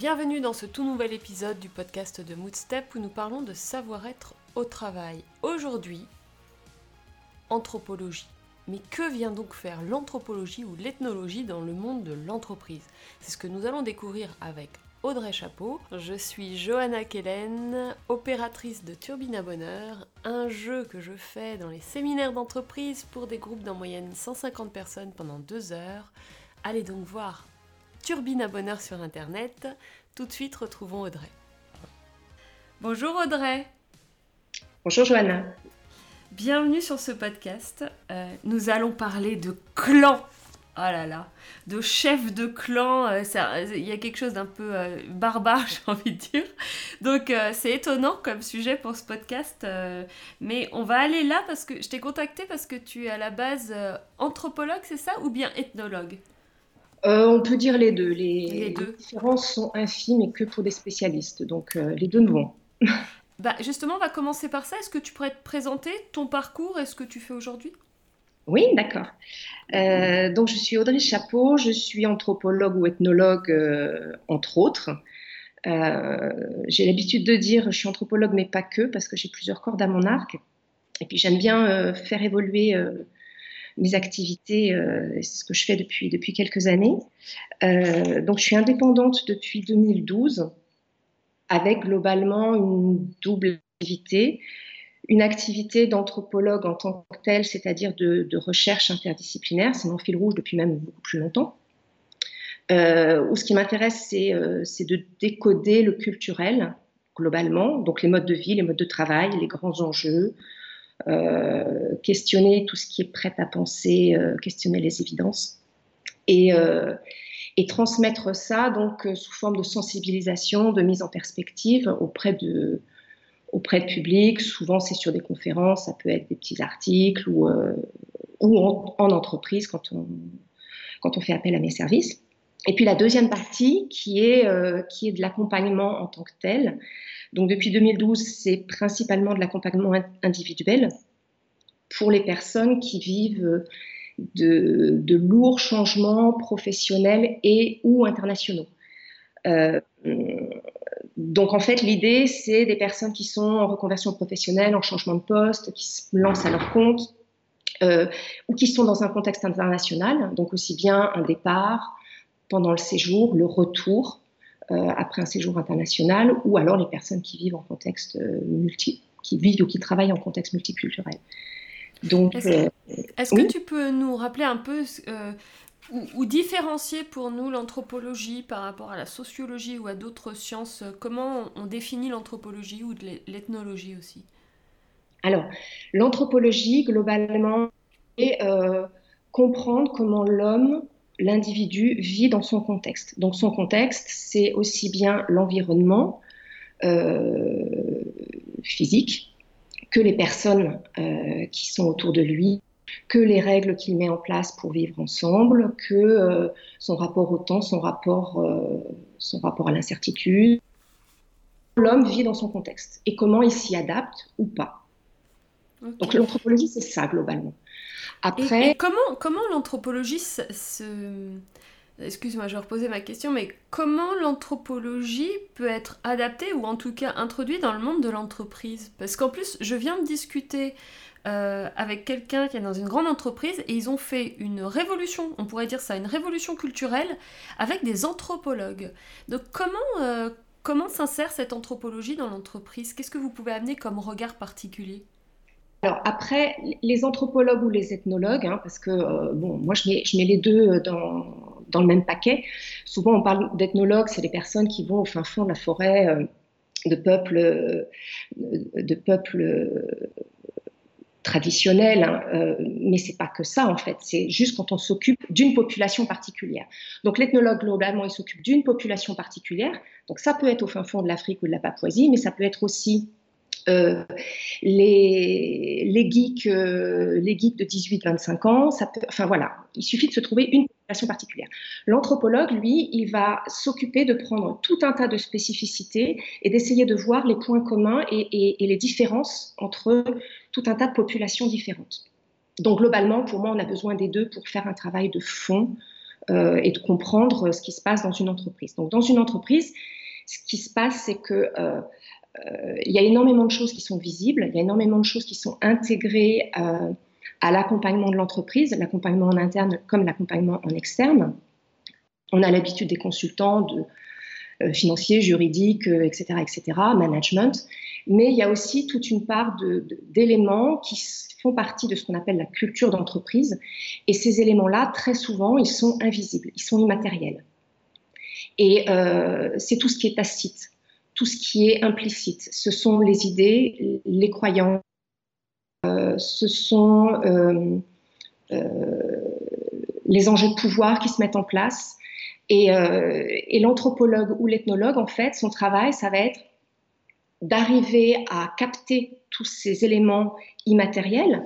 Bienvenue dans ce tout nouvel épisode du podcast de Moodstep où nous parlons de savoir-être au travail. Aujourd'hui, anthropologie. Mais que vient donc faire l'anthropologie ou l'ethnologie dans le monde de l'entreprise? C'est ce que nous allons découvrir avec Audrey Chapeau. Je suis Johanna Kellen, opératrice de Turbine à Bonheur, un jeu que je fais dans les séminaires d'entreprise pour des groupes d'en moyenne 150 personnes pendant 2 heures. Allez donc voir Turbine à Bonheur sur internet. Tout de suite, retrouvons Audrey. Bonjour Audrey. Bonjour Johanna. Bienvenue sur ce podcast. Nous allons parler de clan. Oh là là, de chef de clan. Il y a quelque chose d'un peu barbare, j'ai envie de dire. Donc c'est étonnant comme sujet pour ce podcast. Mais on va aller là parce que je t'ai contacté parce que tu es à la base anthropologue, c'est ça? Ou bien ethnologue? On peut dire les deux. Les Les deux. différences sont infimes et que pour des spécialistes. Donc les deux me vont. Bah justement, on va commencer par ça. Est-ce que tu pourrais te présenter ton parcours et ce que tu fais aujourd'hui? Oui, d'accord. Donc je suis Audrey Chapeau, je suis anthropologue ou ethnologue, entre autres. J'ai l'habitude de dire je suis anthropologue, mais pas que, parce que j'ai plusieurs cordes à mon arc. Et puis j'aime bien faire évoluer mes activités. C'est ce que je fais depuis quelques années. Donc je suis indépendante depuis 2012. Avec globalement une double activité. Une activité d'anthropologue en tant que telle, c'est-à-dire de recherche interdisciplinaire, c'est mon fil rouge depuis même beaucoup plus longtemps, où ce qui m'intéresse, c'est de décoder le culturel, globalement, donc les modes de vie, les modes de travail, les grands enjeux, questionner tout ce qui est prêt à penser, questionner les évidences. Et transmettre ça donc sous forme de sensibilisation, de mise en perspective auprès de public. Souvent, c'est sur des conférences, ça peut être des petits articles ou en entreprise quand on fait appel à mes services. Et puis la deuxième partie qui est de l'accompagnement en tant que tel. Donc depuis 2012, c'est principalement de l'accompagnement individuel pour les personnes qui vivent de lourds changements professionnels et ou internationaux. Donc en fait, l'idée, c'est des personnes qui sont en reconversion professionnelle, en changement de poste, qui se lancent à leur compte, ou qui sont dans un contexte international, donc aussi bien un départ pendant le séjour, le retour après un séjour international, ou alors les personnes qui vivent en contexte qui vivent ou qui travaillent en contexte multiculturel. Donc, est-ce que oui. tu peux nous rappeler un peu ou différencier pour nous l'anthropologie par rapport à la sociologie ou à d'autres sciences? Comment on définit l'anthropologie ou de l'ethnologie aussi? Alors, l'anthropologie, globalement, est comprendre comment l'individu vit dans son contexte. Donc, son contexte, c'est aussi bien l'environnement physique que les personnes qui sont autour de lui, que les règles qu'il met en place pour vivre ensemble, que son rapport au temps, son rapport à l'incertitude. L'homme vit dans son contexte et comment il s'y adapte ou pas. Okay. Donc l'anthropologie, c'est ça globalement. Après, et comment l'anthropologie Excuse-moi, je vais reposer ma question, mais comment l'anthropologie peut être adaptée ou en tout cas introduite dans le monde de l'entreprise? Parce qu'en plus, je viens de discuter avec quelqu'un qui est dans une grande entreprise et ils ont fait une révolution, on pourrait dire ça, une révolution culturelle avec des anthropologues. Donc comment s'insère cette anthropologie dans l'entreprise? Qu'est-ce que vous pouvez amener comme regard particulier? Alors après, les anthropologues ou les ethnologues, parce que moi je mets les deux dans le même paquet. Souvent on parle d'ethnologues, c'est les personnes qui vont au fin fond de la forêt de peuples traditionnels, mais c'est pas que ça en fait. C'est juste quand on s'occupe d'une population particulière. Donc l'ethnologue globalement il s'occupe d'une population particulière. Donc ça peut être au fin fond de l'Afrique ou de la Papouasie, mais ça peut être aussi les geeks de 18-25 ans, enfin voilà, il suffit de se trouver une population particulière. L'anthropologue, lui, il va s'occuper de prendre tout un tas de spécificités et d'essayer de voir les points communs et les différences entre tout un tas de populations différentes. Donc globalement, pour moi, on a besoin des deux pour faire un travail de fond et de comprendre ce qui se passe dans une entreprise. Donc, dans une entreprise, ce qui se passe, c'est que il y a énormément de choses qui sont visibles, il y a énormément de choses qui sont intégrées à l'accompagnement de l'entreprise, l'accompagnement en interne comme l'accompagnement en externe. On a l'habitude des consultants financiers, juridiques, etc., management, mais il y a aussi toute une part d'éléments qui font partie de ce qu'on appelle la culture d'entreprise, et ces éléments-là, très souvent, ils sont invisibles, ils sont immatériels. Et c'est tout ce qui est tacite, tout ce qui est implicite. Ce sont les idées, les croyances, ce sont les enjeux de pouvoir qui se mettent en place. Et l'anthropologue ou l'ethnologue, en fait, son travail, ça va être d'arriver à capter tous ces éléments immatériels,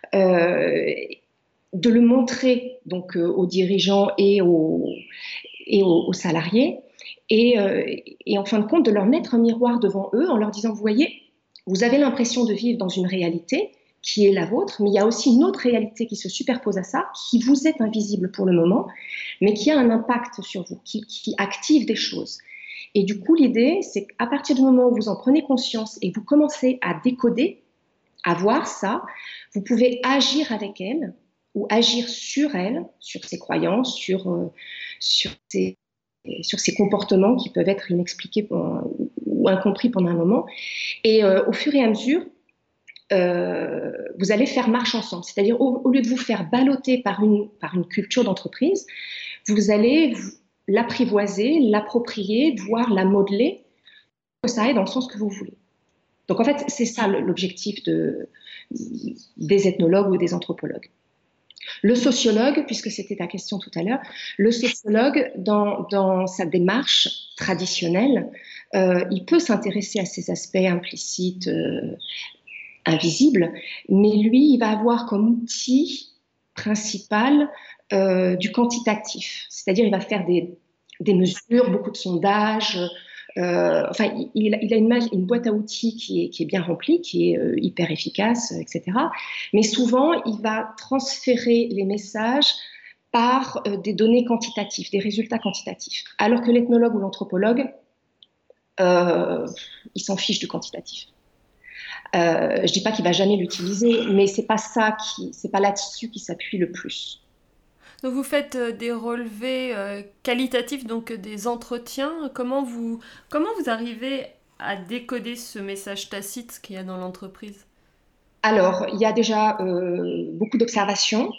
de le montrer donc aux dirigeants et aux salariés, et en fin de compte de leur mettre un miroir devant eux en leur disant, vous voyez, vous avez l'impression de vivre dans une réalité qui est la vôtre, mais il y a aussi une autre réalité qui se superpose à ça, qui vous est invisible pour le moment, mais qui a un impact sur vous, qui active des choses. Et du coup, l'idée, c'est qu'à partir du moment où vous en prenez conscience et vous commencez à décoder, à voir ça, vous pouvez agir avec elle ou agir sur elle, sur ses croyances, sur ses comportements qui peuvent être inexpliqués ou incompris pendant un moment. Et au fur et à mesure, vous allez faire marche ensemble. C'est-à-dire, au lieu de vous faire balloter par une culture d'entreprise, vous allez l'apprivoiser, l'approprier, voire la modeler, que ça aille dans le sens que vous voulez. Donc en fait, c'est ça l'objectif des ethnologues ou des anthropologues. Le sociologue, puisque c'était ta question tout à l'heure, le sociologue, dans sa démarche traditionnelle, il peut s'intéresser à ces aspects implicites, invisibles, mais lui, il va avoir comme outil principal du quantitatif. C'est-à-dire, il va faire des mesures, beaucoup de sondages. Enfin, il a une boîte à outils qui est bien remplie, qui est hyper efficace, etc. Mais souvent, il va transférer les messages par des données quantitatives, des résultats quantitatifs. Alors que l'ethnologue ou l'anthropologue, il s'en fiche du quantitatif. Je dis pas qu'il va jamais l'utiliser, mais c'est pas là-dessus qu'il s'appuie le plus. Donc vous faites des relevés qualitatifs, donc des entretiens. Comment vous arrivez à décoder ce message tacite qu'il y a dans l'entreprise ? Alors, il y a déjà beaucoup d'observations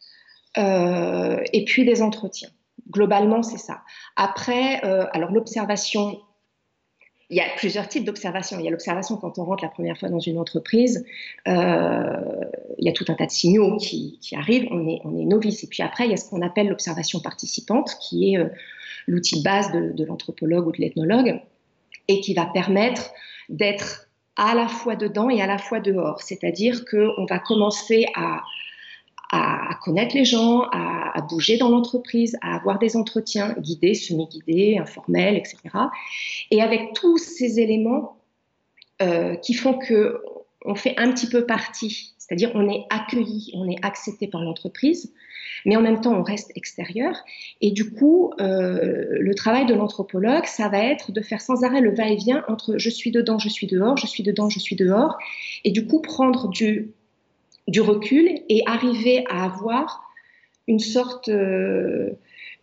et puis des entretiens. Globalement, c'est ça. Après, alors l'observation, il y a plusieurs types d'observation. Il y a l'observation quand on rentre la première fois dans une entreprise. Il y a tout un tas de signaux qui arrivent. On est novice. Et puis après, il y a ce qu'on appelle l'observation participante, qui est l'outil de base de l'anthropologue ou de l'ethnologue, et qui va permettre d'être à la fois dedans et à la fois dehors. C'est-à-dire qu'on va commencer à connaître les gens, à bouger dans l'entreprise, à avoir des entretiens guidés, semi-guidés, informels, etc. Et avec tous ces éléments qui font qu'on fait un petit peu partie, c'est-à-dire on est accueilli, on est accepté par l'entreprise, mais en même temps on reste extérieur. Et du coup, le travail de l'anthropologue, ça va être de faire sans arrêt le va-et-vient entre je suis dedans, je suis dehors, je suis dedans, je suis dehors, et du coup prendre du recul et arriver à avoir une sorte de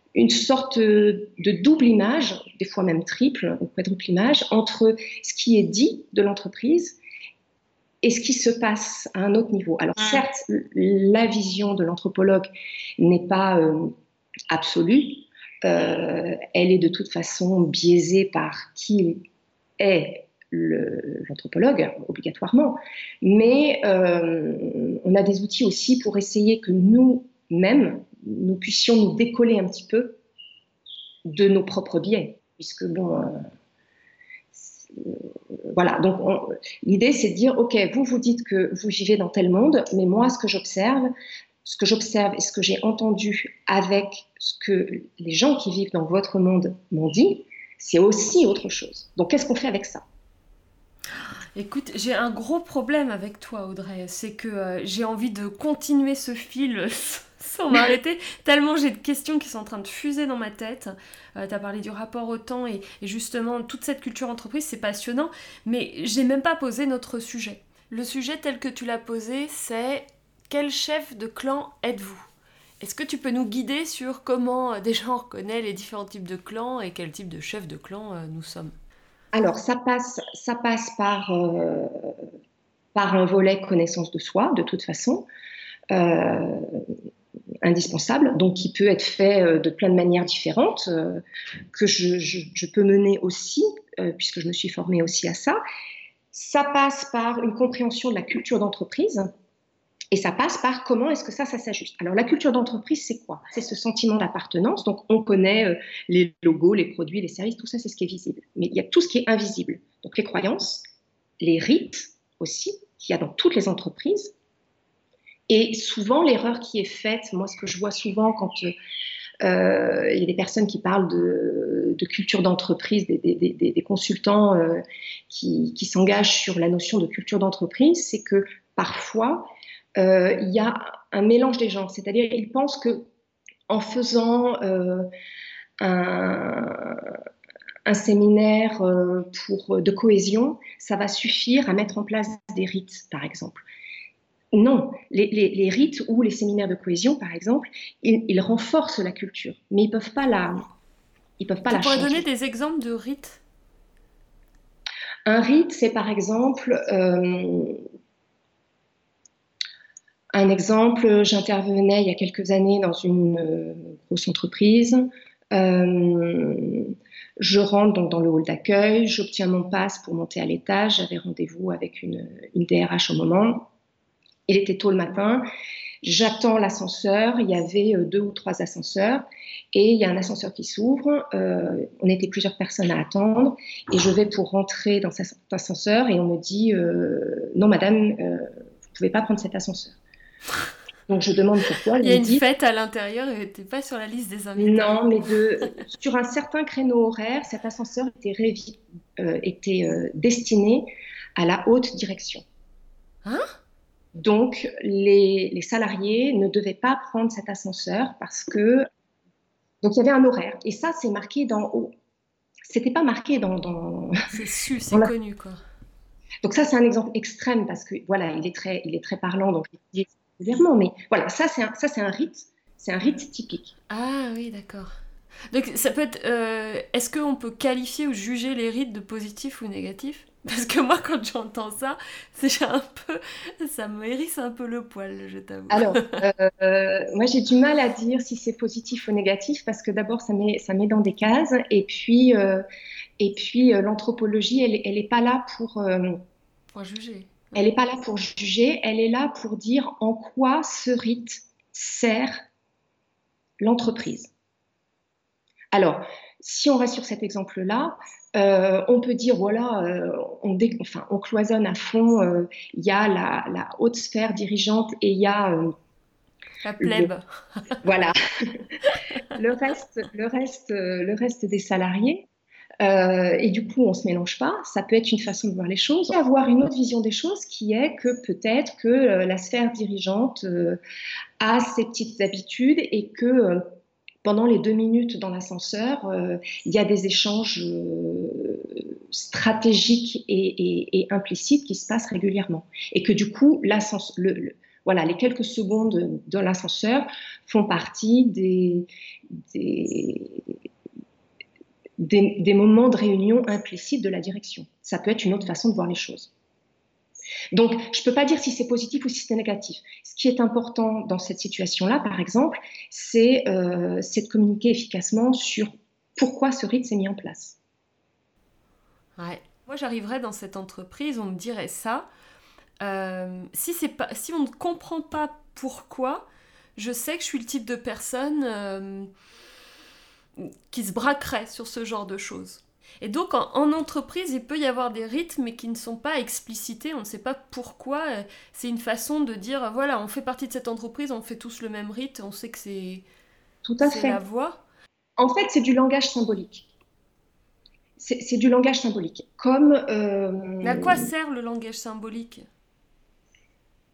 double image, des fois même triple ou quadruple image, entre ce qui est dit de l'entreprise et ce qui se passe à un autre niveau. Alors certes, la vision de l'anthropologue n'est pas absolue, elle est de toute façon biaisée par qui est l'anthropologue, obligatoirement, mais on a des outils aussi pour essayer que nous-mêmes, nous puissions nous décoller un petit peu de nos propres biais, puisque bon, voilà, donc l'idée c'est de dire, ok, vous dites que vous vivez dans tel monde, mais moi ce que j'observe et ce que j'ai entendu avec ce que les gens qui vivent dans votre monde m'ont dit, c'est aussi autre chose. Donc qu'est-ce qu'on fait avec ça ? Écoute, j'ai un gros problème avec toi, Audrey. C'est que j'ai envie de continuer ce fil sans m'arrêter, tellement j'ai de questions qui sont en train de fuser dans ma tête. Tu as parlé du rapport au temps et justement toute cette culture entreprise, c'est passionnant, mais j'ai même pas posé notre sujet. Le sujet tel que tu l'as posé, c'est quel chef de clan êtes-vous ? Est-ce que tu peux nous guider sur comment déjà on reconnaît les différents types de clans et quel type de chef de clan nous sommes ? Alors, ça passe par un volet connaissance de soi, de toute façon, euh, indispensable, donc qui peut être fait de plein de manières différentes, que je peux mener aussi, puisque je me suis formée aussi à ça. Ça passe par une compréhension de la culture d'entreprise. Et ça passe par comment est-ce que ça s'ajuste. Alors, la culture d'entreprise, c'est quoi? C'est ce sentiment d'appartenance. Donc, on connaît les logos, les produits, les services, tout ça, c'est ce qui est visible. Mais il y a tout ce qui est invisible. Donc, les croyances, les rites aussi, qu'il y a dans toutes les entreprises. Et souvent, l'erreur qui est faite, moi, ce que je vois souvent quand il y a des personnes qui parlent de culture d'entreprise, des consultants qui s'engagent sur la notion de culture d'entreprise, c'est que parfois, il y a un mélange des genres, c'est-à-dire ils pensent que en faisant un séminaire de cohésion, ça va suffire à mettre en place des rites, par exemple. Non, les rites ou les séminaires de cohésion, par exemple, ils renforcent la culture, mais ils peuvent pas la Tu pourrais changer. donner des exemples de rites ? Un rite, c'est par exemple un exemple, j'intervenais il y a quelques années dans une grosse entreprise. Je rentre donc dans le hall d'accueil, j'obtiens mon pass pour monter à l'étage. J'avais rendez-vous avec une DRH au moment. Il était tôt le matin. J'attends l'ascenseur. Il y avait 2 ou 3 ascenseurs. Et il y a un ascenseur qui s'ouvre. On était plusieurs personnes à attendre. Et je vais pour rentrer dans cet ascenseur. Et on me dit non, madame, vous ne pouvez pas prendre cet ascenseur. Donc je demande pourquoi. Il y a une fête à l'intérieur et tu n'es pas sur la liste des invités. Non, mais sur un certain créneau horaire, cet ascenseur était destiné à la haute direction. Hein ? Donc les salariés ne devaient pas prendre cet ascenseur parce que... Donc il y avait un horaire. Et ça, c'est marqué dans haut. C'était pas marqué dans... C'est su, c'est connu, quoi. Donc ça, c'est un exemple extrême parce que voilà, il est très parlant, donc il dit régulièrement. Mais voilà, ça c'est un rite typique. Ah oui, d'accord. Donc ça peut être... est-ce qu'on peut qualifier ou juger les rites de positifs ou négatifs ? Parce que moi, quand j'entends ça, ça me hérisse un peu le poil, je t'avoue. Alors, moi j'ai du mal à dire si c'est positif ou négatif parce que d'abord ça met dans des cases et puis l'anthropologie, elle est pas là pour juger. Elle n'est pas là pour juger, elle est là pour dire en quoi ce rite sert l'entreprise. Alors, si on reste sur cet exemple-là, on peut dire, voilà, on cloisonne à fond, il y a la haute sphère dirigeante et il y a... la plèbe. Voilà. le reste des salariés. Et du coup, on ne se mélange pas. Ça peut être une façon de voir les choses. Avoir une autre vision des choses qui est que peut-être que la sphère dirigeante a ses petites habitudes et que pendant les 2 minutes dans l'ascenseur, il y a des échanges stratégiques et implicites qui se passent régulièrement. Et que du coup, voilà, les quelques secondes de l'ascenseur font partie des moments de réunion implicites de la direction. Ça peut être une autre façon de voir les choses. Donc, je ne peux pas dire si c'est positif ou si c'est négatif. Ce qui est important dans cette situation-là, par exemple, c'est de communiquer efficacement sur pourquoi ce rite s'est mis en place. Ouais. Moi, j'arriverais dans cette entreprise, on me dirait ça. Si on ne comprend pas pourquoi, je sais que je suis le type de personne qui se braquerait sur ce genre de choses. Et donc, en entreprise, il peut y avoir des rites, mais qui ne sont pas explicités, on ne sait pas pourquoi. C'est une façon de dire, voilà, on fait partie de cette entreprise, on fait tous le même rite, on sait que c'est la voie. En fait, c'est du langage symbolique. C'est du langage symbolique. Comme, Mais à quoi sert le langage symbolique ?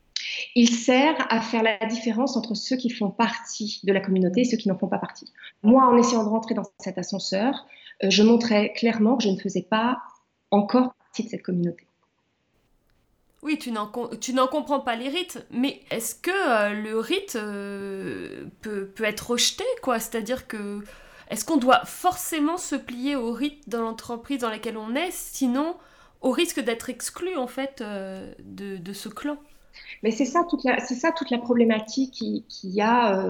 Il sert à faire la différence entre ceux qui font partie de la communauté et ceux qui n'en font pas partie. Moi, en essayant de rentrer dans cet ascenseur, je montrais clairement que je ne faisais pas encore partie de cette communauté. Oui, tu n'en comprends pas les rites, mais est-ce que le rite peut être rejeté, quoi? C'est-à-dire que est-ce qu'on doit forcément se plier au rite dans l'entreprise dans laquelle on est, sinon au risque d'être exclu en fait de ce clan? Mais c'est ça toute la problématique qu'il y a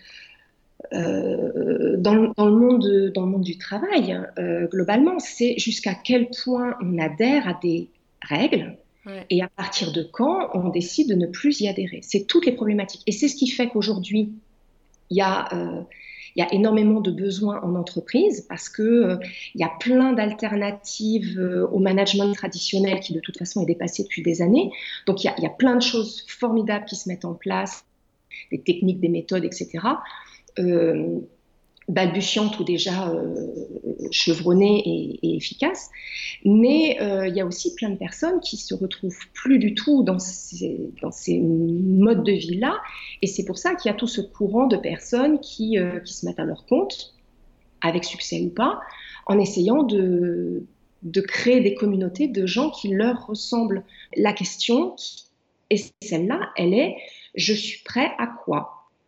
dans le monde du travail, globalement. C'est jusqu'à quel point on adhère à des règles Ouais. et à partir de quand on décide de ne plus y adhérer. C'est toutes les problématiques. Et c'est ce qui fait qu'aujourd'hui, il y a, euh, il y a énormément de besoins en entreprise parce que il y a plein d'alternatives au management traditionnel qui de toute façon est dépassé depuis des années. Donc il y a plein de choses formidables qui se mettent en place, des techniques, des méthodes, etc. Euh, balbutiante ou déjà chevronnée et efficace. Mais il y a aussi plein de personnes qui se retrouvent plus du tout dans ces modes de vie-là. Et c'est pour ça qu'il y a tout ce courant de personnes qui se mettent à leur compte, avec succès ou pas, en essayant de créer des communautés de gens qui leur ressemblent. La question, et celle-là, elle est, je suis prêt à quoi?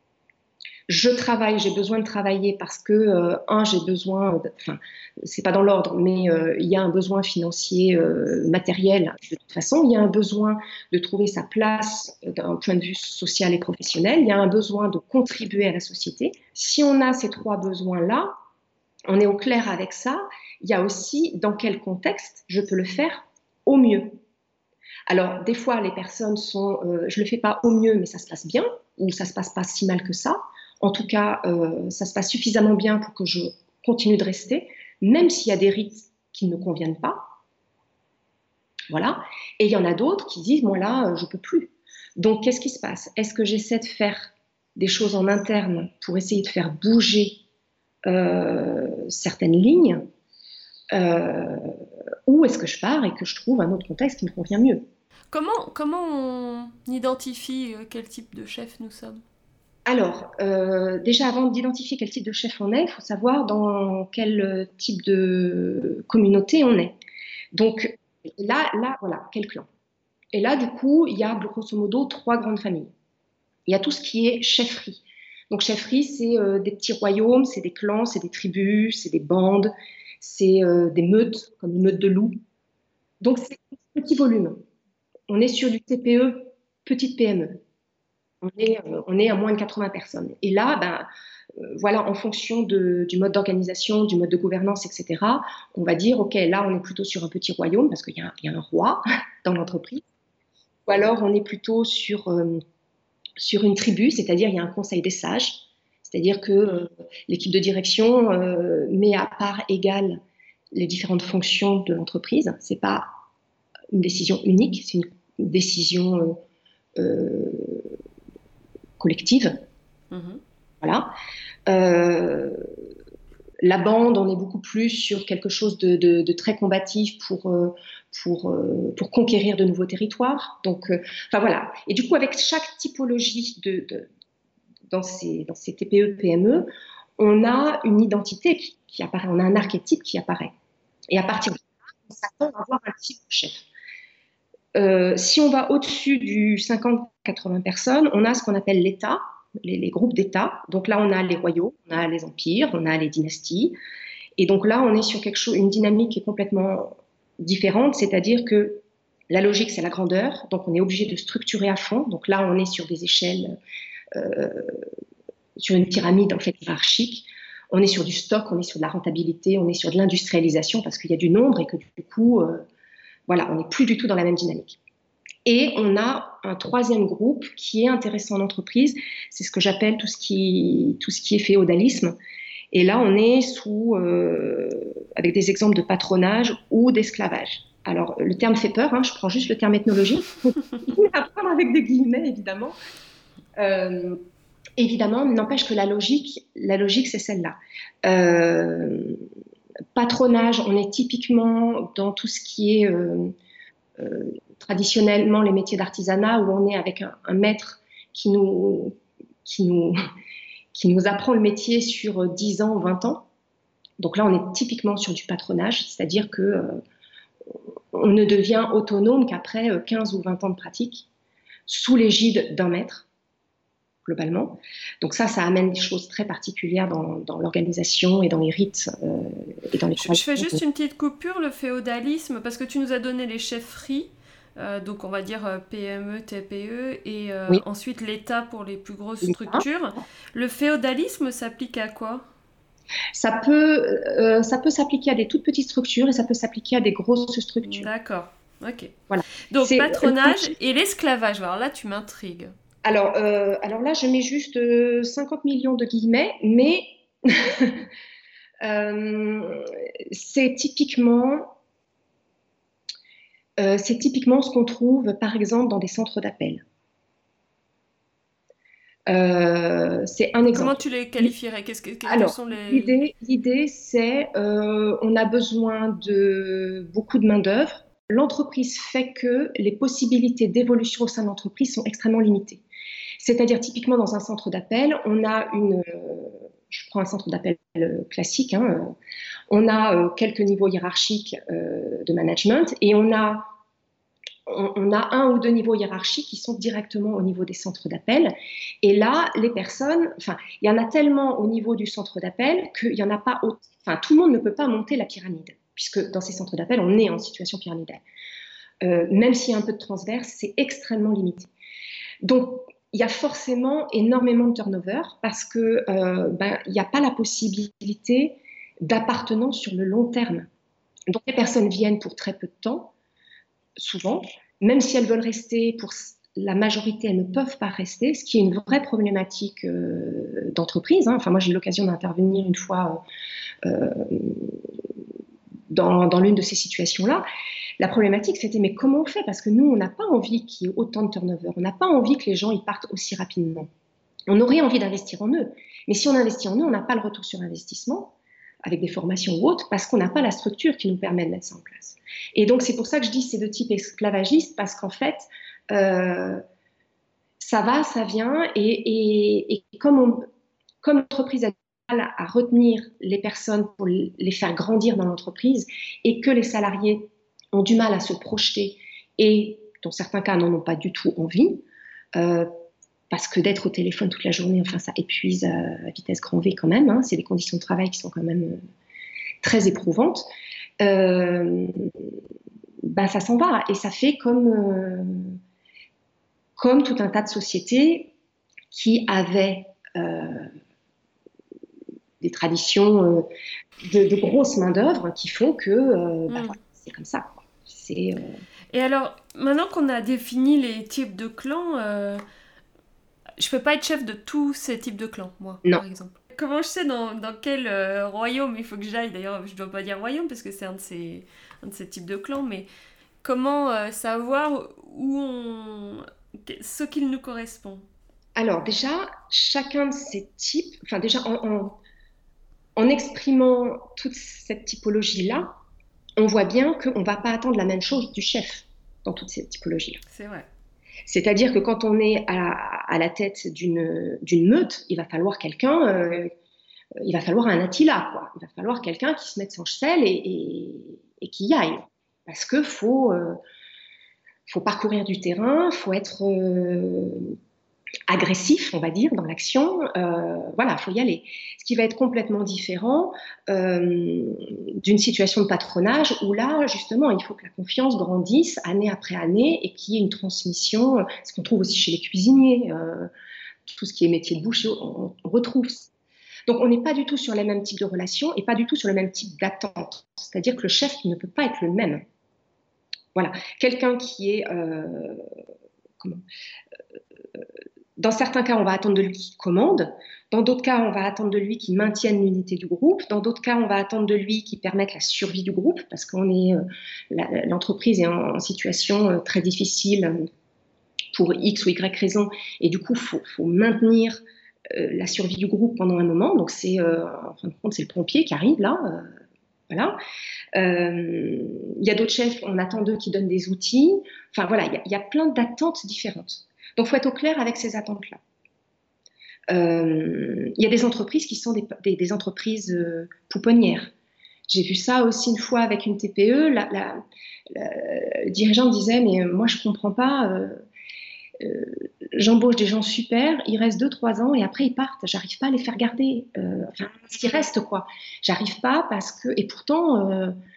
Je travaille, j'ai besoin de travailler parce que, j'ai besoin, enfin, c'est pas dans l'ordre, mais il y a un besoin financier, matériel. De toute façon, il y a un besoin de trouver sa place d'un point de vue social et professionnel. Il y a un besoin de contribuer à la société. Si on a ces trois besoins-là, on est au clair avec ça. Il y a aussi dans quel contexte je peux le faire au mieux. Alors, des fois, les personnes sont, je le fais pas au mieux, mais ça se passe bien, ou ça se passe pas si mal que ça. En tout cas, ça se passe suffisamment bien pour que je continue de rester, même s'il y a des rites qui ne me conviennent pas. Voilà. Et il y en a d'autres qui disent, moi là, je peux plus. Donc, qu'est-ce qui se passe? Est-ce que j'essaie de faire des choses en interne pour essayer de faire bouger certaines lignes, euh, ou est-ce que je pars et que je trouve un autre contexte qui me convient mieux? Comment on identifie quel type de chef nous sommes? Alors, déjà, avant d'identifier quel type de chef on est, il faut savoir dans quel type de communauté on est. Donc, là, voilà, quel clan. Et là, du coup, il y a grosso modo trois grandes familles. Il y a tout ce qui est chefferie. Donc, chefferie, c'est des petits royaumes, c'est des clans, c'est des tribus, c'est des bandes, c'est des meutes, comme une meute de loups. Donc, c'est un petit volume. On est sur du TPE, petite PME. On est à moins de 80 personnes. Et là, ben, voilà, en fonction du mode d'organisation, du mode de gouvernance, etc., on va dire, OK, là, on est plutôt sur un petit royaume parce qu'il y a un roi dans l'entreprise. Ou alors, on est plutôt sur une tribu, c'est-à-dire il y a un conseil des sages, c'est-à-dire que l'équipe de direction met à part égale les différentes fonctions de l'entreprise. Ce n'est pas une décision unique, c'est une décision collective. Mhm. Voilà. Euh, la bande, on est beaucoup plus sur quelque chose de très combatif pour conquérir de nouveaux territoires. Donc, enfin voilà. Et du coup, avec chaque typologie dans ces TPE, PME, on a une identité qui apparaît, on a un archétype qui apparaît. Et à partir de là, on s'attend à avoir un type de chef. Si on va au-dessus du 50-80 personnes, on a ce qu'on appelle l'État, les groupes d'États. Donc là, on a les royaumes, on a les empires, on a les dynasties. Et donc là, on est sur quelque chose, une dynamique qui est complètement différente, c'est-à-dire que la logique, c'est la grandeur. Donc on est obligé de structurer à fond. Donc là, on est sur des échelles, euh, sur une pyramide en fait hiérarchique. On est sur du stock, on est sur de la rentabilité, on est sur de l'industrialisation parce qu'il y a du nombre et que du coup, voilà, on n'est plus du tout dans la même dynamique. Et on a un troisième groupe qui est intéressant en entreprise, c'est ce que j'appelle tout ce qui est féodalisme. Et là, on est avec des exemples de patronage ou d'esclavage. Alors, le terme fait peur, hein, je prends juste le terme ethnologie, à prendre avec des guillemets, évidemment. Euh, Évidemment, mais n'empêche que la logique, c'est celle-là. Euh, Patronage, on est typiquement dans tout ce qui est traditionnellement les métiers d'artisanat où on est avec un maître qui nous, qui, nous, qui nous apprend le métier sur 10 ans, 20 ans. Donc là, on est typiquement sur du patronage, c'est-à-dire que on ne devient autonome qu'après 15 ou 20 ans de pratique, sous l'égide d'un maître, globalement. Donc ça amène des choses très particulières dans l'organisation et dans les rites. Et dans les je fais juste une petite coupure, le féodalisme, parce que tu nous as donné les chefferies, donc on va dire PME, TPE, et oui. Ensuite l'État pour les plus grosses structures. Le féodalisme s'applique à quoi ? Ça peut s'appliquer à des toutes petites structures et ça peut s'appliquer à des grosses structures. D'accord, ok. Voilà. Donc patronage et l'esclavage, alors là tu m'intrigues. Alors là, je mets juste 50 millions de guillemets, mais c'est typiquement ce qu'on trouve, par exemple, dans des centres d'appel. C'est un exemple. Comment tu les qualifierais ? Alors, sont les... l'idée, c'est on a besoin de beaucoup de main-d'œuvre. L'entreprise fait que les possibilités d'évolution au sein de l'entreprise sont extrêmement limitées. C'est-à-dire, typiquement, dans un centre d'appel, on a je prends un centre d'appel classique, on a quelques niveaux hiérarchiques de management et on a un ou deux niveaux hiérarchiques qui sont directement au niveau des centres d'appel. Et là, les personnes, il y en a tellement au niveau du centre d'appel qu'il n'y en a pas, tout le monde ne peut pas monter la pyramide, puisque dans ces centres d'appel, on est en situation pyramidale. Même s'il y a un peu de transverse, c'est extrêmement limité. Donc, il y a forcément énormément de turnover parce qu'il n'y a pas la possibilité d'appartenance sur le long terme. Donc, les personnes viennent pour très peu de temps, souvent, même si elles veulent rester, pour la majorité, elles ne peuvent pas rester, ce qui est une vraie problématique d'entreprise. Enfin, moi, j'ai eu l'occasion d'intervenir une fois dans l'une de ces situations-là. La problématique, c'était mais comment on fait ? Parce que nous, on n'a pas envie qu'il y ait autant de turnover. On n'a pas envie que les gens ils partent aussi rapidement. On aurait envie d'investir en eux. Mais si on investit en eux, on n'a pas le retour sur investissement avec des formations ou autres, parce qu'on n'a pas la structure qui nous permet de mettre ça en place. Et donc, c'est pour ça que je dis c'est de type esclavagiste, parce qu'en fait, ça va, ça vient, et comme l'entreprise a du mal à retenir les personnes pour les faire grandir dans l'entreprise, et que les salariés ont du mal à se projeter, et dans certains cas, n'en ont pas du tout envie, parce que d'être au téléphone toute la journée, ça épuise à vitesse grand V quand même. C'est des conditions de travail qui sont quand même très éprouvantes. Ça s'en va. Et ça fait comme tout un tas de sociétés qui avaient des traditions de grosses main-d'œuvre qui font que c'est comme ça, quoi. Et alors, maintenant qu'on a défini les types de clans, je peux pas être chef de tous ces types de clans, moi, non. Par exemple. Comment je sais dans quel royaume il faut que j'aille ? D'ailleurs, je dois pas dire royaume parce que c'est un de ces types de clans, mais comment savoir ce qu'il nous correspond ? Alors déjà, chacun de ces types, déjà en exprimant toute cette typologie-là, on voit bien qu'on ne va pas attendre la même chose du chef dans toutes ces typologies. C'est vrai. C'est-à-dire que quand on est à la tête d'une meute, il va falloir quelqu'un, il va falloir un Attila, quoi. Il va falloir quelqu'un qui se mette son selle et qui y aille. Parce qu'il faut parcourir du terrain, il faut être agressif, on va dire, dans l'action. Il faut y aller. Ce qui va être complètement différent d'une situation de patronage où là, justement, il faut que la confiance grandisse année après année et qu'il y ait une transmission, ce qu'on trouve aussi chez les cuisiniers, tout ce qui est métier de bouche, on retrouve. Donc, on n'est pas du tout sur les mêmes types de relations et pas du tout sur le même type d'attente. C'est-à-dire que le chef ne peut pas être le même. Voilà. Quelqu'un qui est... dans certains cas, on va attendre de lui qu'il commande. Dans d'autres cas, on va attendre de lui qu'il maintienne l'unité du groupe. Dans d'autres cas, on va attendre de lui qu'il permette la survie du groupe parce qu'on est l'entreprise est en situation très difficile pour X ou Y raison. Et du coup, faut maintenir la survie du groupe pendant un moment. Donc, en fin de compte, c'est le pompier qui arrive là Voilà. Il y a d'autres chefs, on attend d'eux qui donnent des outils. Enfin voilà, il y a plein d'attentes différentes. Donc il faut être au clair avec ces attentes-là. Il y a des entreprises qui sont des entreprises pouponnières. J'ai vu ça aussi une fois avec une TPE. Le dirigeant me disait, mais moi je comprends pas, j'embauche des gens super, ils restent 2-3 ans et après ils partent. J'arrive pas à les faire garder. Enfin, ce qui reste quoi. J'arrive pas parce que, et pourtant,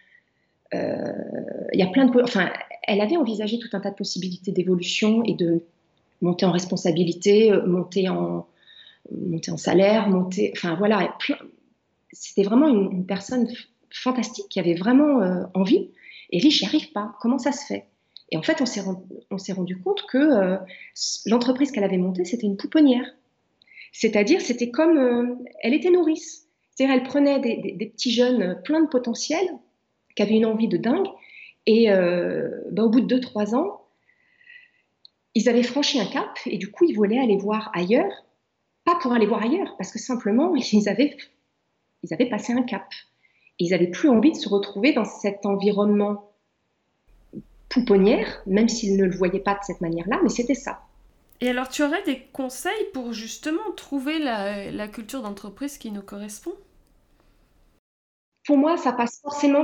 il y a plein de, enfin, elle avait envisagé tout un tas de possibilités d'évolution et de monter en responsabilité, monter en salaire, enfin voilà, c'était vraiment une personne fantastique qui avait vraiment envie. Et lui, j'y arrive pas. Comment ça se fait? Et en fait, on s'est rendu compte que l'entreprise qu'elle avait montée, c'était une pouponnière. C'est-à-dire, c'était comme elle était nourrice. C'est-à-dire, elle prenait des petits jeunes pleins de potentiel, qui avaient une envie de dingue, et au bout de 2-3 ans, ils avaient franchi un cap, et du coup, ils voulaient aller voir ailleurs, pas pour aller voir ailleurs, parce que simplement, ils avaient passé un cap. Et ils n'avaient plus envie de se retrouver dans cet environnement pouponnière, même s'ils ne le voyaient pas de cette manière-là, mais c'était ça. Et alors, tu aurais des conseils pour justement trouver la culture d'entreprise qui nous correspond? Pour moi, ça passe forcément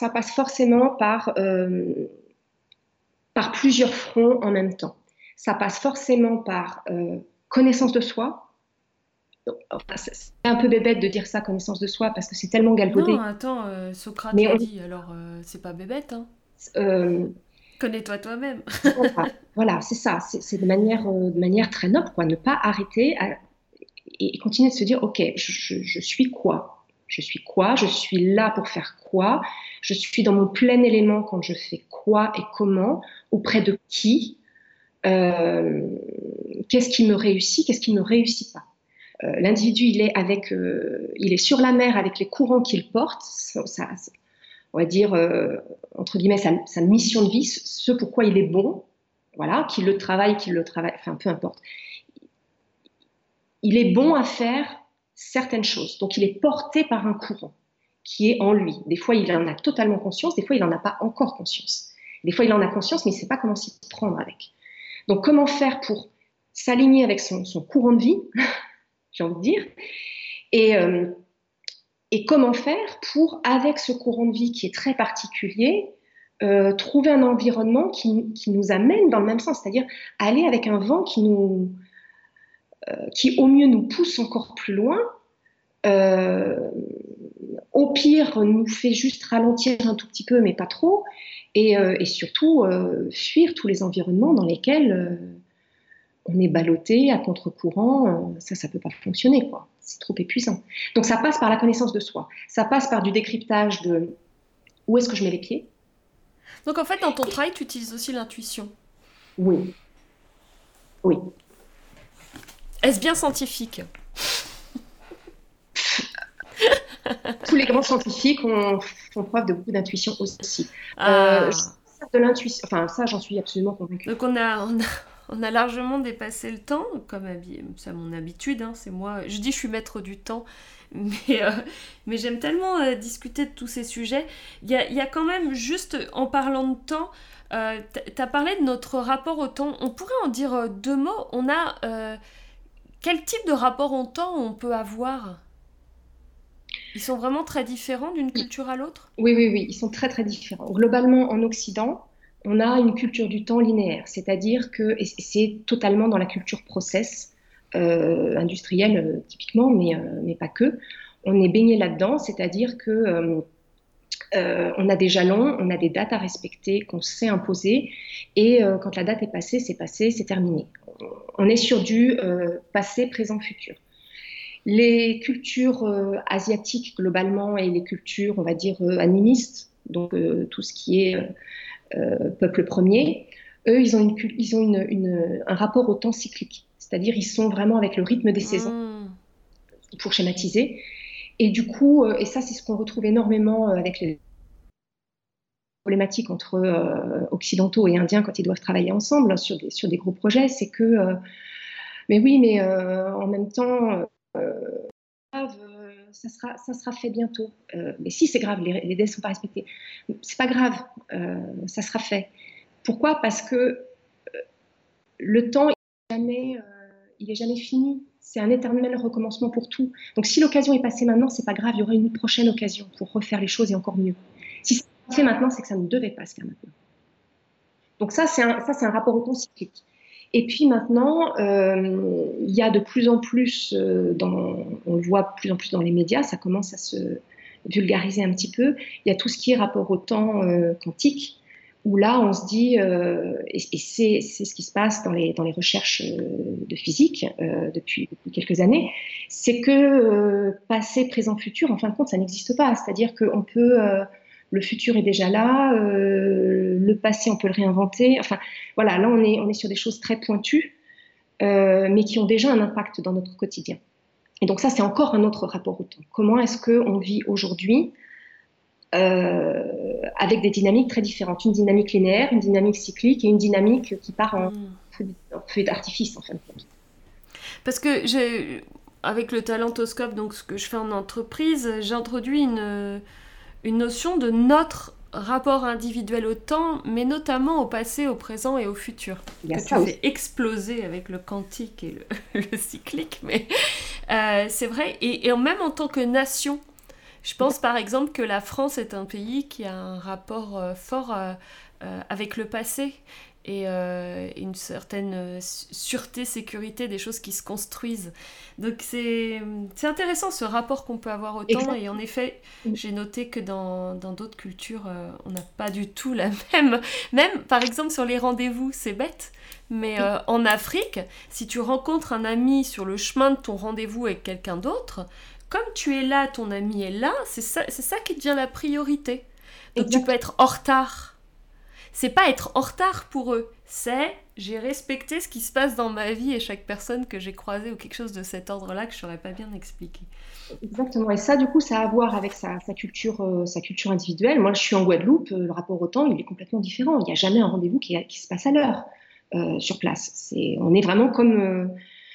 par plusieurs fronts en même temps. Ça passe forcément par connaissance de soi. Enfin, c'est un peu bébête de dire ça, connaissance de soi, parce que c'est tellement Non, galvaudé. attends, Socrate Mais l'a dit, alors c'est pas bébête, hein. euh, Connais-toi toi-même. voilà, c'est ça. C'est de manière très noble, quoi. Ne pas arrêter et continuer de se dire, ok, je suis quoi? Je suis quoi? Je suis là pour faire quoi? Je suis dans mon plein élément quand je fais quoi et comment? Auprès de qui? Euh, Qu'est-ce qui me réussit? Qu'est-ce qui ne me réussit pas? L'individu, il est sur la mer avec les courants qu'il porte. On va dire, entre guillemets, sa mission de vie, ce pourquoi il est bon, voilà, qu'il le travaille, enfin peu importe. Il est bon à faire certaines choses. Donc il est porté par un courant qui est en lui. Des fois, il en a totalement conscience, des fois, il n'en a pas encore conscience. Des fois, il en a conscience, mais il ne sait pas comment s'y prendre avec. Donc comment faire pour s'aligner avec son courant de vie, j'ai envie de dire, et, euh, et comment faire pour, avec ce courant de vie qui est très particulier, trouver un environnement qui nous amène dans le même sens, c'est-à-dire aller avec un vent qui au mieux nous pousse encore plus loin, euh, au pire nous fait juste ralentir un tout petit peu, mais pas trop, et surtout fuir tous les environnements dans lesquels on est ballotté à contre-courant. Ça peut pas fonctionner, quoi. C'est trop épuisant. Donc ça passe par la connaissance de soi, ça passe par du décryptage de où est-ce que je mets les pieds. Donc en fait, dans ton travail, tu utilises aussi l'intuition. Oui, oui. Est-ce bien scientifique? Tous les grands scientifiques font preuve de beaucoup d'intuition aussi. Ah. De l'intuition, enfin ça, j'en suis absolument convaincue. Donc on a largement dépassé le temps, comme c'est à mon habitude, hein, c'est moi. Je dis je suis maître du temps, mais, euh, mais j'aime tellement discuter de tous ces sujets. Il y a quand même, juste en parlant de temps, t'as parlé de notre rapport au temps. On pourrait en dire deux mots. Quel type de rapport au temps on peut avoir? Ils sont vraiment très différents d'une culture à l'autre? Oui, oui, oui, ils sont très, très différents. Globalement, en Occident, on a une culture du temps linéaire, c'est-à-dire que et c'est totalement dans la culture process industrielle typiquement, mais pas que. On est baigné là-dedans, c'est-à-dire que on a des jalons, on a des dates à respecter qu'on sait imposer, et quand la date est passé, c'est terminé. On est sur du passé, présent, futur. Les cultures asiatiques globalement et les cultures, on va dire, animistes, donc tout ce qui est peuple premier, eux, ils ont un rapport au temps cyclique. C'est-à-dire, ils sont vraiment avec le rythme des saisons, pour schématiser. Et du coup, et ça, c'est ce qu'on retrouve énormément avec les problématiques entre occidentaux et indiens quand ils doivent travailler ensemble sur des gros projets, c'est que, mais oui, mais en même temps, grave, ça sera fait bientôt. Mais si, c'est grave, les délais ne sont pas respectés. C'est pas grave, ça sera fait. Pourquoi? Parce que le temps, il est jamais fini. C'est un éternel recommencement pour tout. Donc si l'occasion est passée maintenant, c'est pas grave, il y aura une prochaine occasion pour refaire les choses et encore mieux. Si ça se fait maintenant, c'est que ça ne devait pas se faire maintenant. Donc ça, c'est un rapport au temps cyclique. Et puis maintenant, il y a de plus en plus, on le voit de plus en plus dans les médias, ça commence à se vulgariser un petit peu. Il y a tout ce qui est rapport au temps quantique, où là, on se dit, et c'est ce qui se passe dans les recherches de physique depuis quelques années, c'est que passé, présent, futur, en fin de compte, ça n'existe pas. C'est-à-dire qu'on peut... le futur est déjà là, le passé, on peut le réinventer. Enfin, voilà, là, on est sur des choses très pointues, mais qui ont déjà un impact dans notre quotidien. Et donc ça, c'est encore un autre rapport au temps. Comment est-ce qu'on vit aujourd'hui avec des dynamiques très différentes? Une dynamique linéaire, une dynamique cyclique et une dynamique qui part en feu d'artifice, en fin de compte. Parce que avec le talentoscope, donc ce que je fais en entreprise, j'ai introduit une notion de notre rapport individuel au temps, mais notamment au passé, au présent et au futur. Que tu fais exploser avec le quantique et le cyclique, mais c'est vrai. Et même en tant que nation, je pense par exemple que la France est un pays qui a un rapport fort avec le passé et une certaine sûreté, sécurité des choses qui se construisent. Donc c'est intéressant ce rapport qu'on peut avoir au temps. Exactement. Et en effet, j'ai noté que dans d'autres cultures, on n'a pas du tout la même... Même par exemple sur les rendez-vous, c'est bête, mais en Afrique, si tu rencontres un ami sur le chemin de ton rendez-vous avec quelqu'un d'autre, comme tu es là, ton ami est là, c'est ça qui devient la priorité. Donc exactement. Tu peux être en retard. C'est pas être en retard pour eux, c'est j'ai respecté ce qui se passe dans ma vie et chaque personne que j'ai croisée ou quelque chose de cet ordre-là que je saurais pas bien expliquer. Exactement, et ça du coup ça a à voir avec sa culture individuelle. Moi je suis en Guadeloupe, le rapport au temps il est complètement différent, il n'y a jamais un rendez-vous qui se passe à l'heure sur place. On est vraiment comme...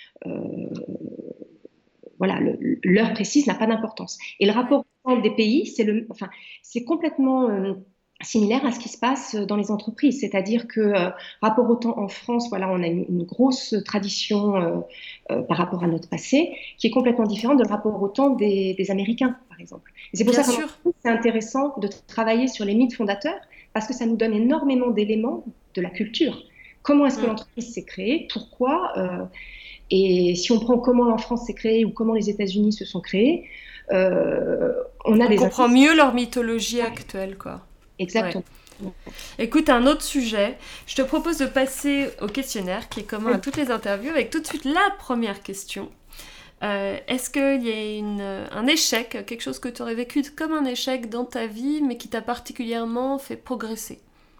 voilà, l'heure précise n'a pas d'importance. Et le rapport au temps des pays, c'est complètement similaire à ce qui se passe dans les entreprises. C'est-à-dire que rapport au temps en France, voilà, on a une grosse tradition par rapport à notre passé, qui est complètement différente de le rapport au temps des Américains, par exemple. Et c'est pour ça que c'est intéressant de travailler sur les mythes fondateurs, parce que ça nous donne énormément d'éléments de la culture. Comment est-ce que l'entreprise s'est créée? Pourquoi et si on prend comment la France s'est créée ou comment les États-Unis se sont créés, on comprend mieux leur mythologie actuelle, quoi. Exactement. Ouais. Écoute, un autre sujet. Je te propose de passer au questionnaire qui est commun à toutes les interviews avec tout de suite la première question. Est-ce qu'il y a un échec, quelque chose que tu aurais vécu comme un échec dans ta vie, mais qui t'a particulièrement fait progresser?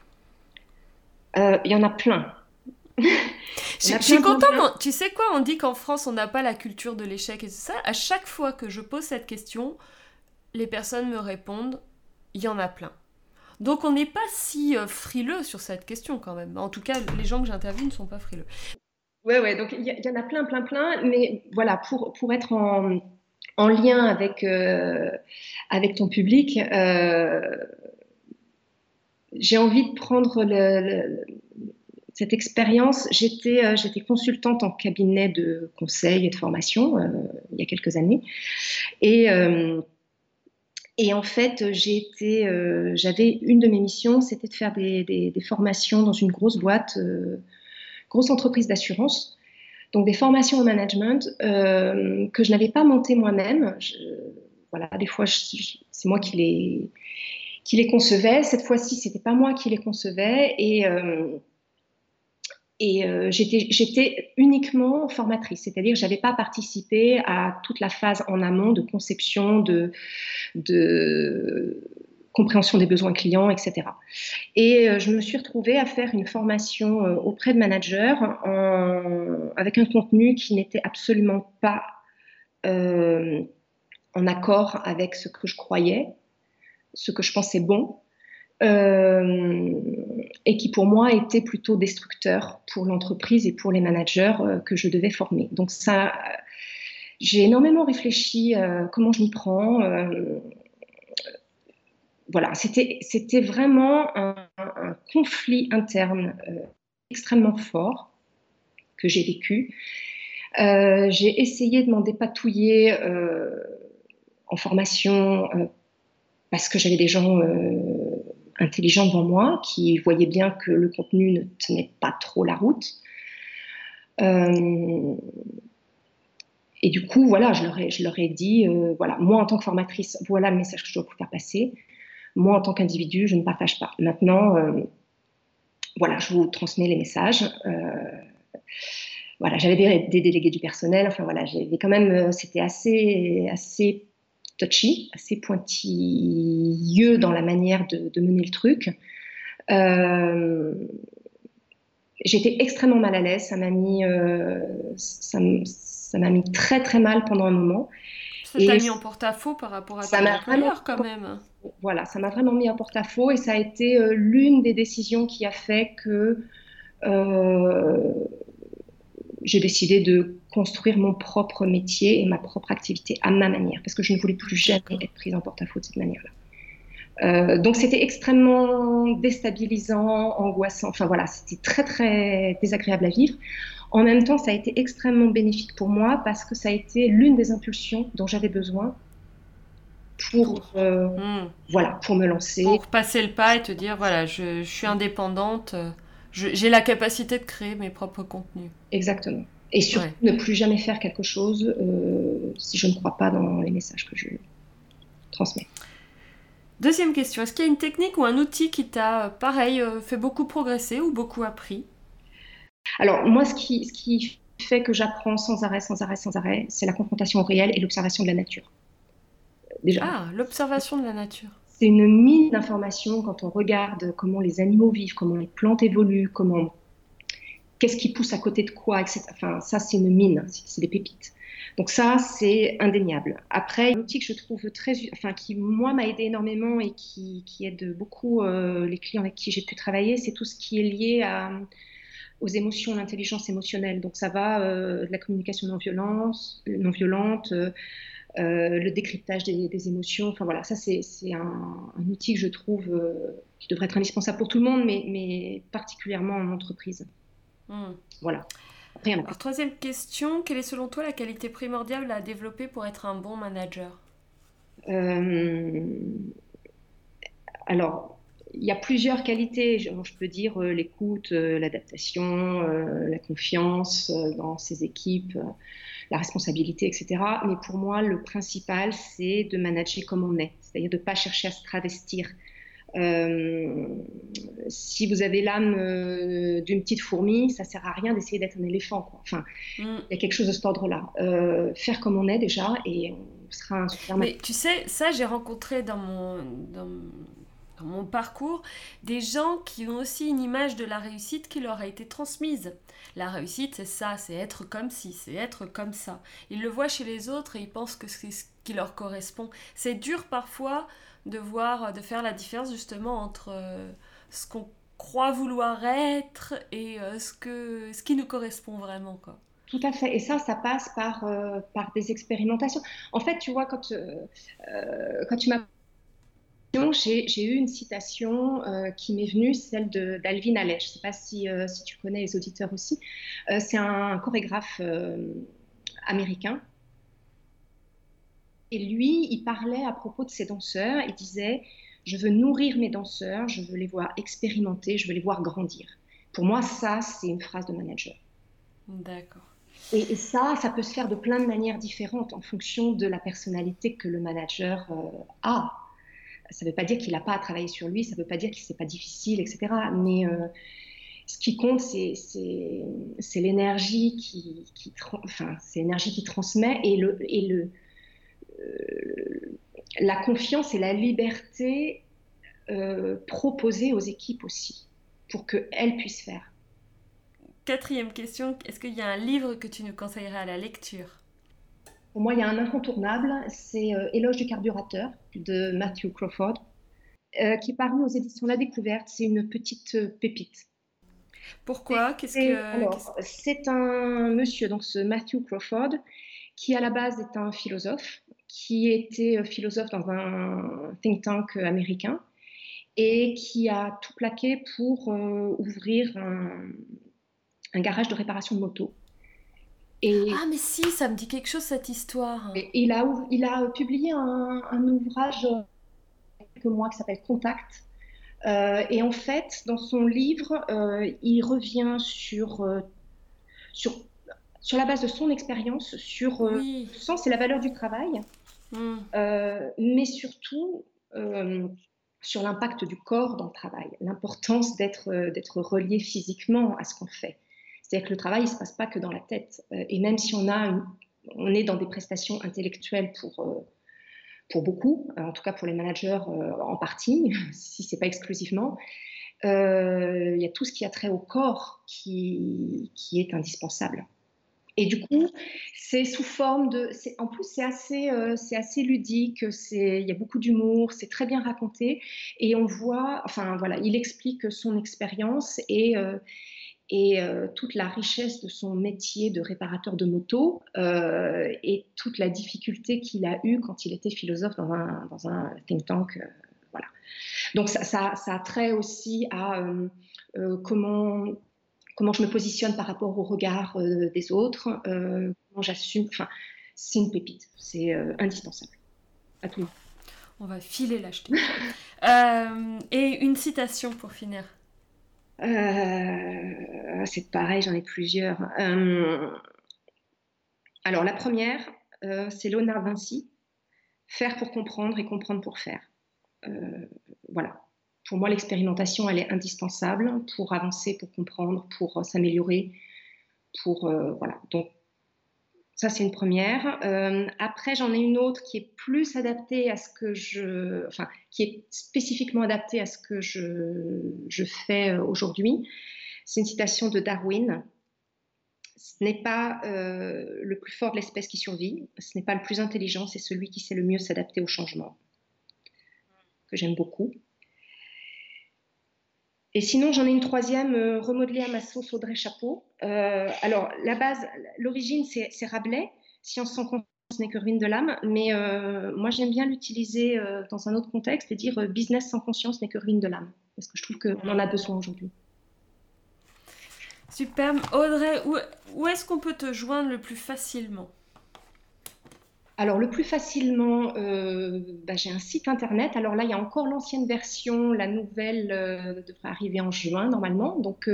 Il y en a plein. Je suis contente. Tu sais quoi, on dit qu'en France on n'a pas la culture de l'échec et tout ça. À chaque fois que je pose cette question, les personnes me répondent il y en a plein. Donc on n'est pas si frileux sur cette question quand même. En tout cas, les gens que j'interviewe ne sont pas frileux. Ouais, donc il y en a plein, mais voilà, pour être en lien avec ton public, j'ai envie de prendre cette expérience. J'étais consultante en cabinet de conseil et de formation il y a quelques années. Et en fait, j'avais une de mes missions, c'était de faire des formations dans une grosse boîte, grosse entreprise d'assurance. Donc des formations au management que je n'avais pas montées moi-même. Voilà, des fois, c'est moi qui les concevais. Cette fois-ci, c'était pas moi qui les concevais. Et j'étais uniquement formatrice, c'est-à-dire que je n'avais pas participé à toute la phase en amont de conception, de compréhension des besoins clients, etc. Et je me suis retrouvée à faire une formation auprès de managers avec un contenu qui n'était absolument pas en accord avec ce que je croyais, ce que je pensais bon. Et qui pour moi était plutôt destructeur pour l'entreprise et pour les managers que je devais former. Donc ça, J'ai énormément réfléchi comment je m'y prends. Voilà, c'était vraiment un conflit interne extrêmement fort que j'ai vécu. J'ai essayé de m'en dépatouiller en formation parce que j'avais des gens intelligents devant moi qui voyaient bien que le contenu ne tenait pas trop la route. Et du coup, voilà, je leur ai dit, voilà, moi en tant que formatrice, voilà le message que je dois vous faire passer. Moi en tant qu'individu, je ne partage pas. Maintenant, voilà, je vous transmets les messages. Voilà, j'avais des délégués du personnel. Enfin voilà, j'avais quand même, c'était assez touchy, assez pointilleux dans la manière de mener le truc. J'étais extrêmement mal à l'aise. Ça m'a mis très très mal pendant un moment. Ça t'a Et mis en porte-à-faux par rapport à ça tes m'a vraiment, employeurs quand même. voilà, ça m'a vraiment mis en porte-à-faux. Et ça a été l'une des décisions qui a fait que euh, j'ai décidé de construire mon propre métier et ma propre activité à ma manière, parce que je ne voulais plus jamais être prise en porte-à-faux de cette manière-là. Donc c'était extrêmement déstabilisant, angoissant, enfin voilà, c'était très très désagréable à vivre. En même temps, ça a été extrêmement bénéfique pour moi parce que ça a été l'une des impulsions dont j'avais besoin pour, voilà, pour me lancer. Pour passer le pas et te dire, voilà, je suis indépendante, j'ai la capacité de créer mes propres contenus. Exactement. Et surtout, ne plus jamais faire quelque chose si je ne crois pas dans les messages que je transmets. Deuxième question, est-ce qu'il y a une technique ou un outil qui t'a, pareil, fait beaucoup progresser ou beaucoup appris? Alors, moi, ce qui fait que j'apprends sans arrêt, c'est la confrontation au réel et l'observation de la nature. Déjà, Ah, l'observation de la nature. c'est une mine d'informations quand on regarde comment les animaux vivent, comment les plantes évoluent, qu'est-ce qui pousse à côté de quoi, etc. Enfin, ça, c'est une mine, c'est des pépites. Donc ça, c'est indéniable. Après, un outil que je trouve qui moi m'a aidé énormément et qui aide beaucoup les clients avec qui j'ai pu travailler, c'est tout ce qui est lié aux émotions, l'intelligence émotionnelle. Donc ça va de la communication non violente, le décryptage des émotions. Enfin voilà, ça c'est un outil que je trouve qui devrait être indispensable pour tout le monde, mais particulièrement en entreprise. Voilà. Rien à Alors, troisième question, quelle est selon toi la qualité primordiale à développer pour être un bon manager? Alors, il y a plusieurs qualités. Je peux dire l'écoute, l'adaptation, la confiance dans ses équipes, la responsabilité, etc. Mais pour moi, le principal, c'est de manager comme on est, c'est-à-dire de ne pas chercher à se travestir. Si vous avez l'âme d'une petite fourmi, ça sert à rien d'essayer d'être un éléphant, quoi. Enfin, il y a quelque chose de cet ordre-là. Faire comme on est déjà et on sera un super Mais tu sais, ça j'ai rencontré dans mon parcours des gens qui ont aussi une image de la réussite qui leur a été transmise. La réussite, c'est ça, c'est être comme ci, c'est être comme ça. Ils le voient chez les autres et ils pensent que c'est ce qui leur correspond. C'est dur parfois de faire la différence justement entre ce qu'on croit vouloir être et ce qui nous correspond vraiment, quoi. Tout à fait. Et ça passe par des expérimentations. En fait, tu vois, quand tu m'as j'ai eu une citation qui m'est venue, celle d'Alvin Ailey. Je ne sais pas si tu connais les auditeurs aussi. C'est un chorégraphe américain. Et lui, il parlait à propos de ses danseurs. Il disait, je veux nourrir mes danseurs, je veux les voir expérimenter, je veux les voir grandir. Pour moi, ça, c'est une phrase de manager. D'accord. Et ça peut se faire de plein de manières différentes en fonction de la personnalité que le manager a. Ça ne veut pas dire qu'il n'a pas à travailler sur lui, ça ne veut pas dire que ce n'est pas difficile, etc. Mais ce qui compte, c'est l'énergie c'est l'énergie qui transmet la confiance et la liberté proposée aux équipes aussi, pour qu'elles puissent faire. Quatrième question, est-ce qu'il y a un livre que tu nous conseillerais à la lecture? Pour moi, il y a un incontournable, c'est Éloge du carburateur de Matthew Crawford, qui est paru aux éditions La Découverte. C'est une petite pépite. Pourquoi? Alors, c'est un monsieur, donc ce Matthew Crawford, qui à la base est un philosophe, qui était philosophe dans un think tank américain et qui a tout plaqué pour ouvrir un garage de réparation de moto. Ah, mais si, ça me dit quelque chose cette histoire. Et il a publié un ouvrage il y a quelques mois qui s'appelle Contact. Et en fait, dans son livre, il revient sur la base de son expérience, sur Oui. le sens et la valeur du travail, mais surtout sur l'impact du corps dans le travail, l'importance d'être relié physiquement à ce qu'on fait. C'est-à-dire que le travail, il ne se passe pas que dans la tête. Et même si on est dans des prestations intellectuelles pour beaucoup, en tout cas pour les managers en partie, si ce n'est pas exclusivement, il y a tout ce qui a trait au corps qui est indispensable. Et du coup, c'est sous forme de... En plus, c'est assez ludique, il y a beaucoup d'humour, c'est très bien raconté. Et on voit... Enfin, voilà, il explique son expérience et toute la richesse de son métier de réparateur de moto et toute la difficulté qu'il a eue quand il était philosophe dans un think tank. Voilà. Donc, ça a trait aussi à comment je me positionne par rapport au regard des autres, comment j'assume. Enfin, c'est une pépite, c'est indispensable à tout le monde. On va filer l'acheter. Et une citation pour finir. C'est pareil, j'en ai plusieurs. Alors, la première, c'est Léonard de Vinci. Faire pour comprendre et comprendre pour faire. Voilà. Pour moi, l'expérimentation, elle est indispensable pour avancer, pour comprendre, pour s'améliorer. Voilà. Donc, ça, c'est une première. Après, j'en ai une autre qui est plus adaptée à ce que enfin, qui est spécifiquement adaptée à ce que je fais aujourd'hui. C'est une citation de Darwin. Ce n'est pas le plus fort de l'espèce qui survit, ce n'est pas le plus intelligent, c'est celui qui sait le mieux s'adapter au changement, que j'aime beaucoup. Et sinon, j'en ai une troisième, remodelée à ma sauce Audrey Chapeau. Alors, la base, l'origine, c'est Rabelais, Science sans conscience n'est que ruine de l'âme, mais moi, j'aime bien l'utiliser dans un autre contexte et dire business sans conscience n'est que ruine de l'âme, parce que je trouve qu'on en a besoin aujourd'hui. Superbe. Audrey, où est-ce qu'on peut te joindre le plus facilement ? Alors, le plus facilement, j'ai un site internet. Alors là, il y a encore l'ancienne version, la nouvelle devrait arriver en juin normalement, donc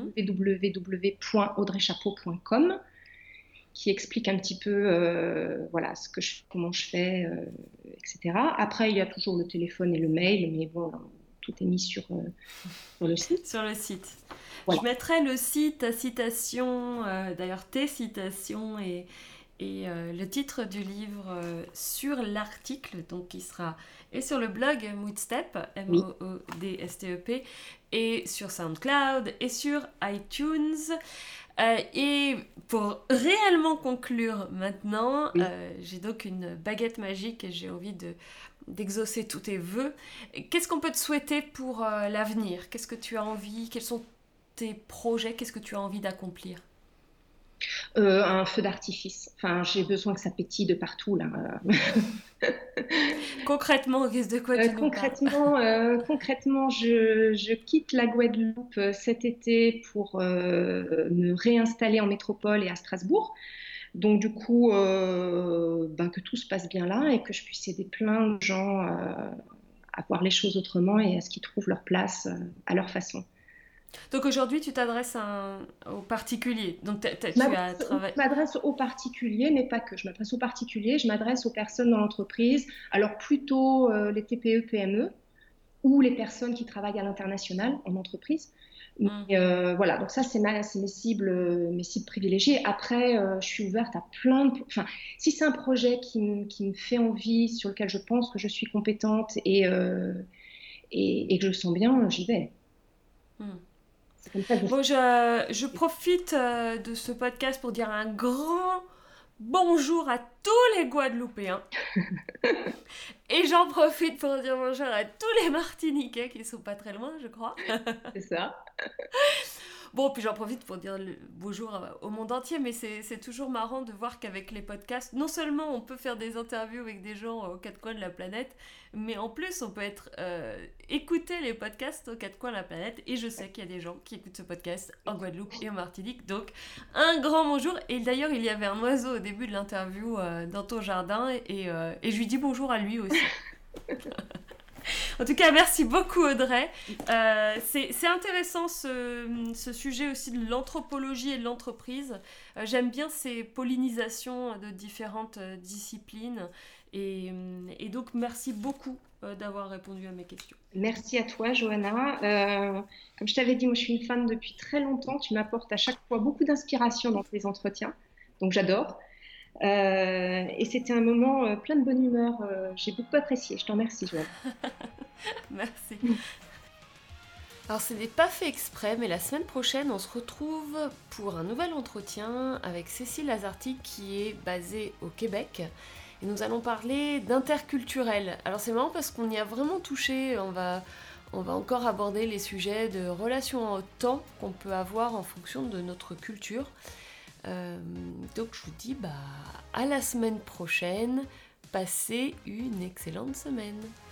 www.audreychapeau.com, qui explique un petit peu voilà, comment je fais, etc. Après, il y a toujours le téléphone et le mail, mais bon, tout est mis sur le site. Sur le site. Voilà. Je mettrai le site, ta citation, d'ailleurs tes citations et le titre du livre sur l'article, donc qui sera et sur le blog Moodstep, Moodstep, et sur SoundCloud et sur iTunes. Et pour réellement conclure maintenant, j'ai donc une baguette magique et j'ai envie d'exaucer tous tes vœux. Qu'est-ce qu'on peut te souhaiter pour l'avenir ? Qu'est-ce que tu as envie ? Quels sont tes projets ? Qu'est-ce que tu as envie d'accomplir ? Un feu d'artifice. Enfin, j'ai besoin que ça pétille de partout là. Concrètement, de quoi tu nous parles ? Concrètement, je quitte la Guadeloupe cet été pour me réinstaller en métropole et à Strasbourg. Donc du coup, que tout se passe bien là et que je puisse aider plein de gens à voir les choses autrement et à ce qu'ils trouvent leur place à leur façon. Donc aujourd'hui, tu t'adresses aux particuliers. Donc Je m'adresse aux particuliers, mais pas que. Je m'adresse aux particuliers, je m'adresse aux personnes dans l'entreprise. Alors plutôt les TPE, PME ou les personnes qui travaillent à l'international en entreprise. Mais, voilà, donc ça, c'est mes cibles privilégiées. Après, je suis ouverte à plein de... Enfin, si c'est un projet qui me fait envie, sur lequel je pense que je suis compétente et que je le sens bien, j'y vais. Bon, je profite de ce podcast pour dire un grand bonjour à tous les Guadeloupéens. Et j'en profite pour dire bonjour à tous les Martiniquais qui sont pas très loin, je crois. C'est ça. Bon, puis j'en profite pour dire bonjour au monde entier, mais c'est toujours marrant de voir qu'avec les podcasts, non seulement on peut faire des interviews avec des gens aux quatre coins de la planète, mais en plus on peut écouter les podcasts aux quatre coins de la planète. Et je sais qu'il y a des gens qui écoutent ce podcast en Guadeloupe et en Martinique. Donc un grand bonjour. Et d'ailleurs, il y avait un oiseau au début de l'interview dans ton jardin, et je lui dis bonjour à lui aussi. En tout cas, merci beaucoup Audrey. C'est intéressant ce sujet aussi de l'anthropologie et de l'entreprise. J'aime bien ces pollinisations de différentes disciplines. Et donc, merci beaucoup d'avoir répondu à mes questions. Merci à toi, Johanna. Comme je t'avais dit, moi je suis une fan depuis très longtemps. Tu m'apportes à chaque fois beaucoup d'inspiration dans tes entretiens. Donc j'adore. Et c'était un moment plein de bonne humeur. J'ai beaucoup apprécié. Je t'en remercie, Joanne. Merci. Alors, ce n'est pas fait exprès, mais la semaine prochaine, on se retrouve pour un nouvel entretien avec Cécile Lazarty, qui est basée au Québec. Et nous allons parler d'interculturel. Alors, c'est marrant parce qu'on y a vraiment touché. On va encore aborder les sujets de relations au temps qu'on peut avoir en fonction de notre culture. Donc je vous dis à la semaine prochaine, passez une excellente semaine.